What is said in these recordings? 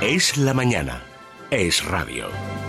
Es la mañana. Es radio.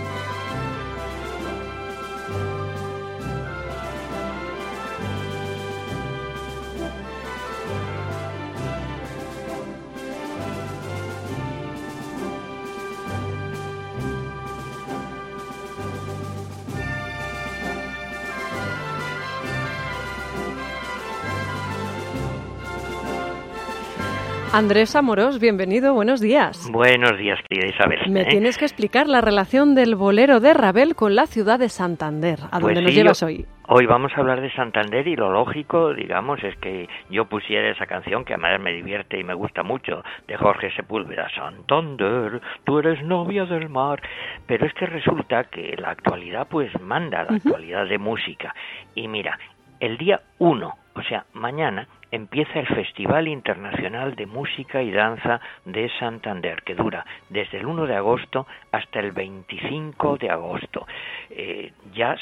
Andrés Amorós, bienvenido, buenos días. Buenos días, querida Isabel. Me tienes que explicar la relación del bolero de Ravel con la ciudad de Santander. ¿A dónde nos llevas hoy? Hoy vamos a hablar de Santander y lo lógico, digamos, es que yo pusiera esa canción que además me divierte y me gusta mucho, de Jorge Sepúlveda, Santander, tú eres novia del mar. Pero es que resulta que la actualidad pues manda, la actualidad de música. Y mira, el día 1, o sea, mañana, empieza el Festival Internacional de Música y Danza de Santander, que dura desde el 1 de agosto hasta el 25 de agosto. Ya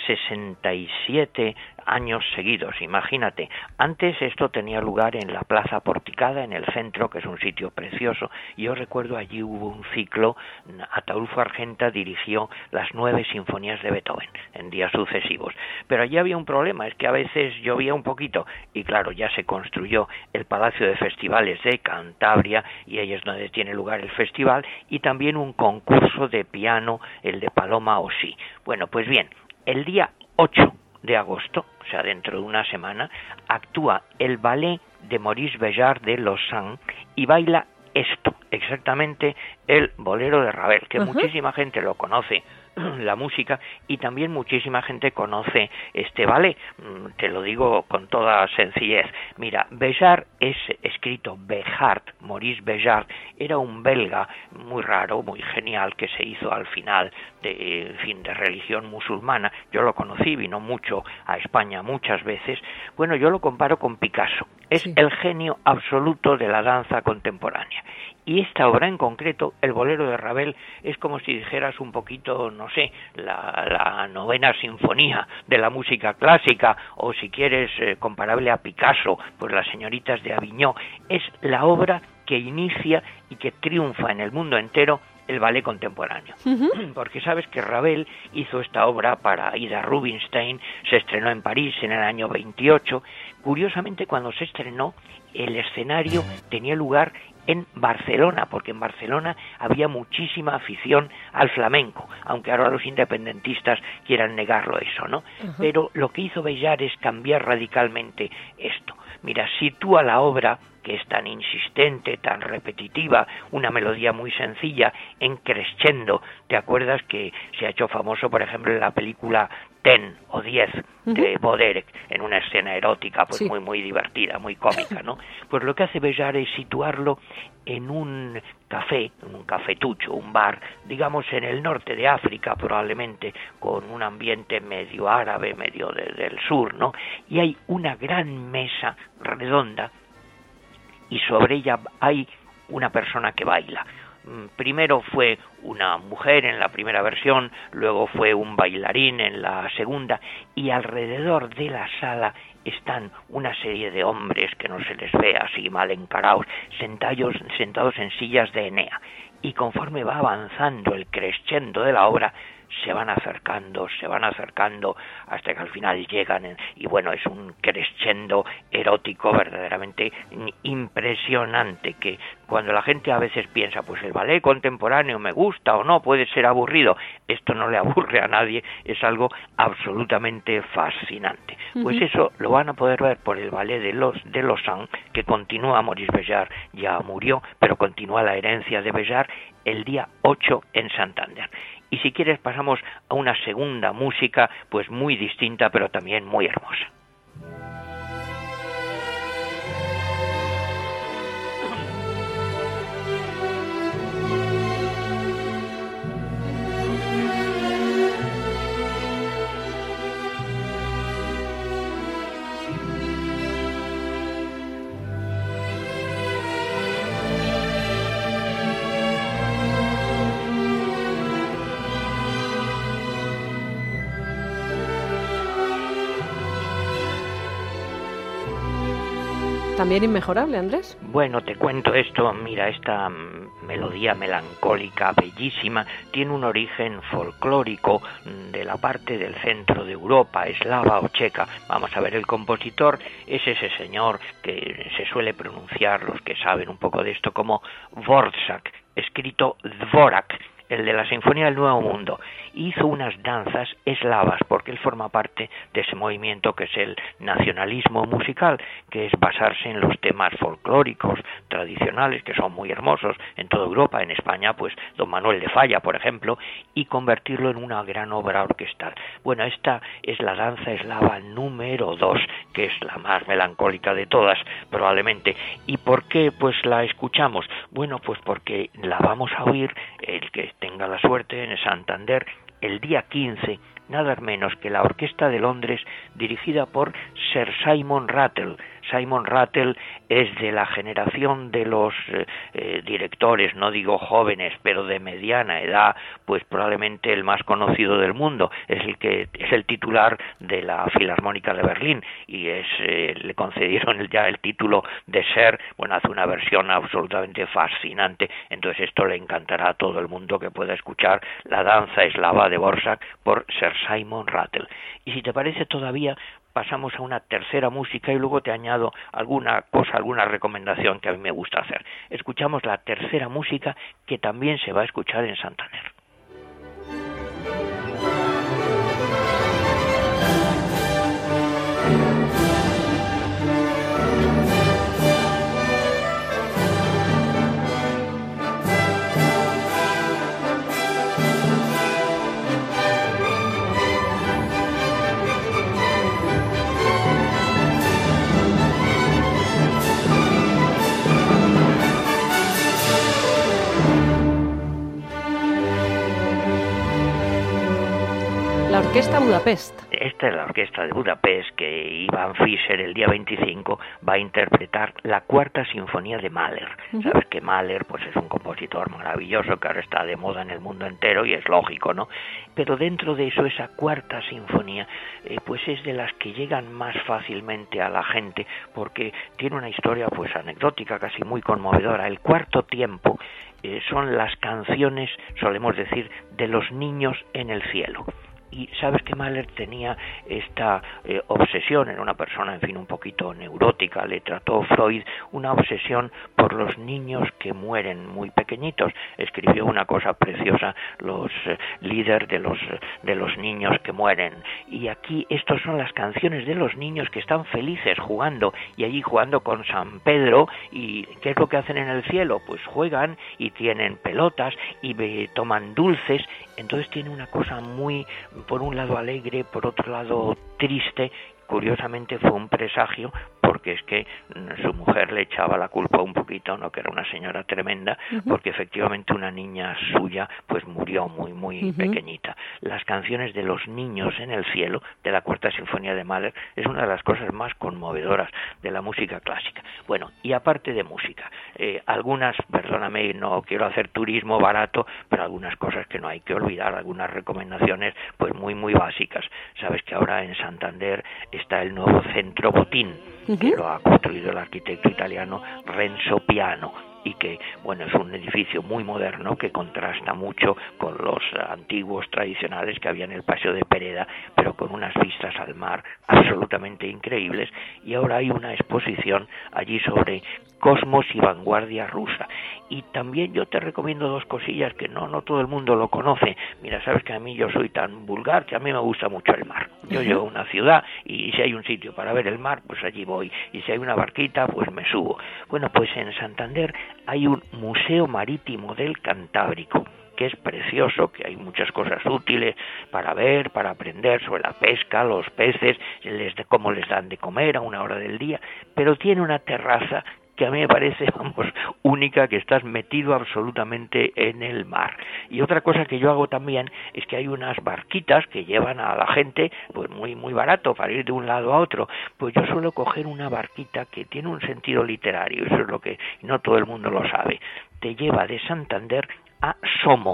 67 años seguidos, imagínate. Antes esto tenía lugar en la Plaza Porticada, en el centro, que es un sitio precioso. Yo recuerdo allí hubo un ciclo, Ataulfo Argenta dirigió las 9 sinfonías de Beethoven en días sucesivos. Pero allí había un problema, es que a veces llovía un poquito y claro, ya se construyó el Palacio de Festivales de Cantabria y ahí es donde tiene lugar el festival, y también un concurso de piano, el de Paloma Osí. Bueno, pues bien, el día 8 de agosto, o sea, dentro de una semana, actúa el ballet de Maurice Béjart de Lausanne y baila esto, exactamente el bolero de Ravel, que muchísima gente lo conoce, la música, y también muchísima gente conoce este ballet. Te lo digo con toda sencillez. Mira, Béjart es escrito Béjart, Maurice Béjart, era un belga muy raro, muy genial, que se hizo al final de religión musulmana. Yo lo conocí, vino mucho a España muchas veces. Bueno, yo lo comparo con Picasso. Es el genio absoluto de la danza contemporánea. Y esta obra en concreto, el bolero de Ravel, es como si dijeras un poquito, no sé, la novena sinfonía de la música clásica, o si quieres comparable a Picasso, pues las señoritas de Aviñó. Es la obra que inicia y que triunfa en el mundo entero el ballet contemporáneo. Porque sabes que Ravel hizo esta obra para Ida Rubinstein, se estrenó en París en el año 28. Curiosamente, cuando se estrenó, el escenario tenía lugar en Barcelona, porque en Barcelona había muchísima afición al flamenco, aunque ahora los independentistas quieran negarlo eso, ¿no? Pero lo que hizo Béjart es cambiar radicalmente esto. Mira, sitúa la obra, que es tan insistente, tan repetitiva, una melodía muy sencilla, en crescendo. ¿Te acuerdas que se ha hecho famoso, por ejemplo, en la película 10 o 10 de Baudelaire, en una escena erótica, pues muy divertida, muy cómica, ¿no? Pues lo que hace Béjart es situarlo en un café, en un cafetucho, un bar, digamos en el norte de África probablemente, con un ambiente medio árabe, medio del sur, ¿no? Y hay una gran mesa redonda y sobre ella hay una persona que baila. Primero fue una mujer en la primera versión, luego fue un bailarín en la segunda, y alrededor de la sala están una serie de hombres que no se les ve así mal encarados, sentados en sillas de Enea. Y conforme va avanzando el crescendo de la obra, se van acercando hasta que al final llegan y bueno, es un crescendo erótico verdaderamente impresionante, que cuando la gente a veces piensa, pues el ballet contemporáneo me gusta o no, puede ser aburrido, esto no le aburre a nadie, es algo absolutamente fascinante. Pues eso lo van a poder ver por el ballet de Lausanne, que continúa. Maurice Béjart ya murió, pero continúa la herencia de Béjart el día 8 en Santander. Y si quieres pasamos a una segunda música, pues muy distinta, pero también muy hermosa. También inmejorable, Andrés. Bueno, te cuento esto, mira, esta melodía melancólica, bellísima, tiene un origen folclórico de la parte del centro de Europa, eslava o checa. Vamos a ver, el compositor es ese señor que se suele pronunciar, los que saben un poco de esto, como Dvořák, escrito Dvorak, el de la Sinfonía del Nuevo Mundo. Hizo unas danzas eslavas, porque él forma parte de ese movimiento que es el nacionalismo musical, que es basarse en los temas folclóricos, tradicionales, que son muy hermosos en toda Europa, en España, pues Don Manuel de Falla, por ejemplo, y convertirlo en una gran obra orquestal. Bueno, esta es la danza eslava número 2, que es la más melancólica de todas, probablemente. ¿Y por qué pues la escuchamos? Bueno, pues porque la vamos a oír, el que tenga la suerte, en Santander, el día 15, nada menos que la Orquesta de Londres, dirigida por Sir Simon Rattle. Simon Rattle es de la generación de los directores, no digo jóvenes, pero de mediana edad, pues probablemente el más conocido del mundo. Es el titular de la Filarmónica de Berlín y le concedieron ya el título de Sir. Bueno, hace una versión absolutamente fascinante. Entonces esto le encantará a todo el mundo que pueda escuchar la danza eslava de Dvořák por Sir Simon Rattle. Y si te parece, todavía pasamos a una tercera música y luego te añado alguna recomendación que a mí me gusta hacer. Escuchamos la tercera música que también se va a escuchar en Santander. La Orquesta Budapest. Esta es la Orquesta de Budapest que Iván Fischer el día 25 va a interpretar la Cuarta Sinfonía de Mahler. Sabes que Mahler pues es un compositor maravilloso que ahora está de moda en el mundo entero y es lógico, ¿no? Pero dentro de eso, esa Cuarta Sinfonía pues es de las que llegan más fácilmente a la gente porque tiene una historia pues anecdótica, casi muy conmovedora. El cuarto tiempo son las canciones, solemos decir, de los niños en el cielo. Y sabes que Mahler tenía esta obsesión, era una persona, en fin, un poquito neurótica, le trató Freud, una obsesión por los niños que mueren muy pequeñitos. Escribió una cosa preciosa, los líderes de los niños que mueren. Y aquí estos son las canciones de los niños que están felices jugando, y allí jugando con San Pedro. ¿Y qué es lo que hacen en el cielo? Pues juegan y tienen pelotas y toman dulces. Entonces tiene una cosa muy, por un lado alegre, por otro lado triste. Curiosamente fue un presagio, porque es que su mujer le echaba la culpa un poquito, no, que era una señora tremenda, porque efectivamente una niña suya pues murió muy pequeñita. Las canciones de los niños en el cielo, de la Cuarta Sinfonía de Mahler, es una de las cosas más conmovedoras de la música clásica. Bueno, y aparte de música, algunas, perdóname, no quiero hacer turismo barato, pero algunas cosas que no hay que olvidar, algunas recomendaciones pues muy básicas. Sabes que ahora en Santander está el nuevo Centro Botín, que lo ha construido el arquitecto italiano Renzo Piano, y que, bueno, es un edificio muy moderno que contrasta mucho con los antiguos tradicionales que había en el Paseo de Pereda, pero con unas vistas al mar absolutamente increíbles. Y ahora hay una exposición allí sobre cosmos y vanguardia rusa. Y también yo te recomiendo dos cosillas que no todo el mundo lo conoce. Mira, sabes que a mí yo soy tan vulgar que a mí me gusta mucho el mar. Yo llego a una ciudad y si hay un sitio para ver el mar, pues allí voy. Y si hay una barquita, pues me subo. Bueno, pues en Santander hay un Museo Marítimo del Cantábrico, que es precioso, que hay muchas cosas útiles para ver, para aprender sobre la pesca, los peces, cómo les dan de comer a una hora del día, pero tiene una terraza que a mí me parece, única, que estás metido absolutamente en el mar. Y otra cosa que yo hago también es que hay unas barquitas que llevan a la gente pues muy barato para ir de un lado a otro. Pues yo suelo coger una barquita que tiene un sentido literario, eso es lo que no todo el mundo lo sabe. Te lleva de Santander a Somo.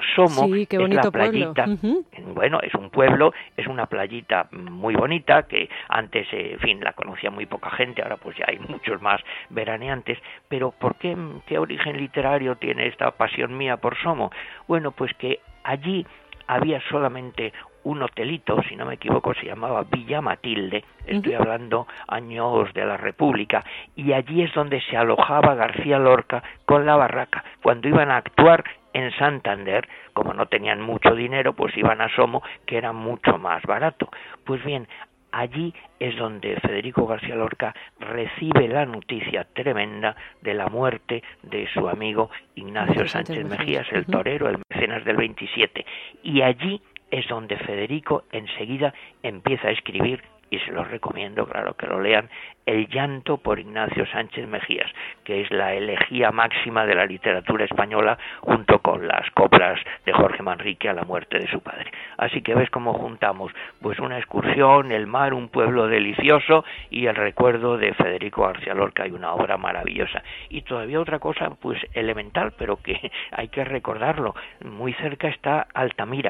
Somo sí, qué es bonito la playita, bueno, es un pueblo, es una playita muy bonita que antes, en fin, la conocía muy poca gente, ahora pues ya hay muchos más veraneantes, pero ¿por qué origen literario tiene esta pasión mía por Somo? Bueno, pues que allí había solamente un hotelito, si no me equivoco, se llamaba Villa Matilde, estoy hablando años de la República, y allí es donde se alojaba García Lorca con la barraca. Cuando iban a actuar en Santander, como no tenían mucho dinero, pues iban a Somo, que era mucho más barato. Pues bien, allí es donde Federico García Lorca recibe la noticia tremenda de la muerte de su amigo Ignacio Sánchez Mejías, el torero, el mecenas del 27, y allí es donde Federico enseguida empieza a escribir, y se los recomiendo, claro, que lo lean, El llanto por Ignacio Sánchez Mejías, que es la elegía máxima de la literatura española, junto con las coplas de Jorge Manrique a la muerte de su padre. Así que ves cómo juntamos pues una excursión, el mar, un pueblo delicioso y el recuerdo de Federico García Lorca y una obra maravillosa. Y todavía otra cosa pues elemental, pero que hay que recordarlo, muy cerca está Altamira.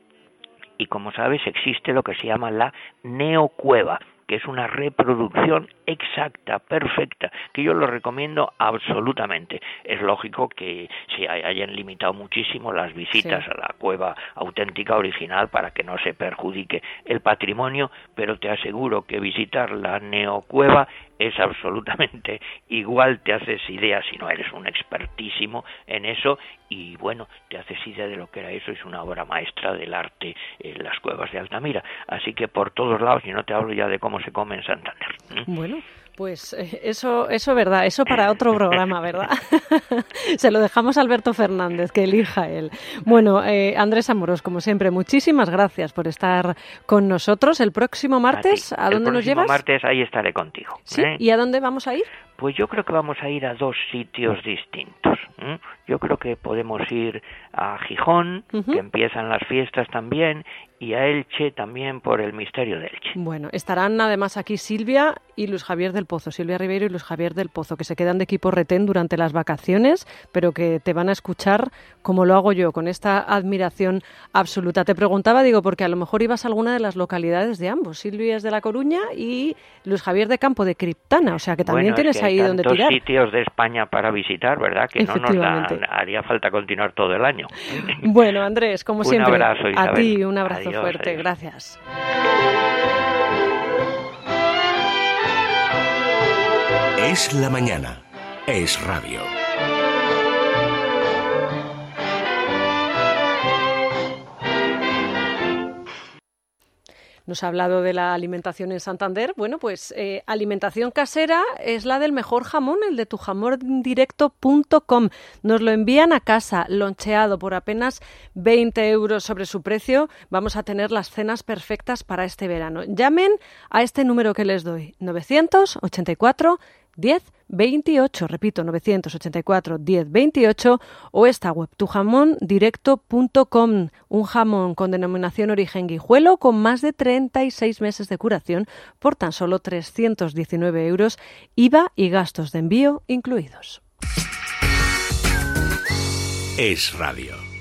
Y como sabes, existe lo que se llama la neocueva, que es una reproducción exacta, perfecta, que yo lo recomiendo absolutamente. Es lógico que se hayan limitado muchísimo las visitas a la cueva auténtica original para que no se perjudique el patrimonio, pero te aseguro que visitar la neocueva es absolutamente igual, te haces idea, si no eres un expertísimo en eso, y bueno, te haces idea de lo que era eso, es una obra maestra del arte en las cuevas de Altamira, así que por todos lados, y no te hablo ya de cómo se come en Santander. Bueno, pues eso verdad, eso para otro programa, ¿verdad? Se lo dejamos a Alberto Fernández, que elija él. Bueno, Andrés Amorós, como siempre, muchísimas gracias por estar con nosotros. El próximo martes, ¿a dónde nos llevas? El próximo martes ahí estaré contigo. ¿Sí? ¿Y a dónde vamos a ir? Pues yo creo que vamos a ir a dos sitios distintos. Yo creo que podemos ir a Gijón, que empiezan las fiestas también, y a Elche también por el misterio de Elche. Bueno, estarán además aquí Silvia y Luis Javier del Pozo, Silvia Ribeiro y Luis Javier del Pozo, que se quedan de equipo retén durante las vacaciones, pero que te van a escuchar como lo hago yo, con esta admiración absoluta. Te preguntaba, digo, porque a lo mejor ibas a alguna de las localidades de ambos. Silvia es de La Coruña y Luis Javier de Campo de Criptana, o sea que también tienes ahí donde tirar. Hay tantos sitios de España para visitar, ¿verdad? Que no nos haría falta continuar todo el año. Bueno, Andrés, como siempre, un abrazo, Isabel. A ti un abrazo Adiós, fuerte. adiós. Gracias. Es la mañana. Es radio. Nos ha hablado de la alimentación en Santander. Bueno, pues alimentación casera es la del mejor jamón, el de tujamondirecto.com. Nos lo envían a casa, loncheado por apenas 20 euros sobre su precio. Vamos a tener las cenas perfectas para este verano. Llamen a este número que les doy, 984 10 28, repito, 984 10 28, o esta web, tujamondirecto.com, un jamón con denominación origen Guijuelo con más de 36 meses de curación por tan solo 319 euros, IVA y gastos de envío incluidos. Es radio.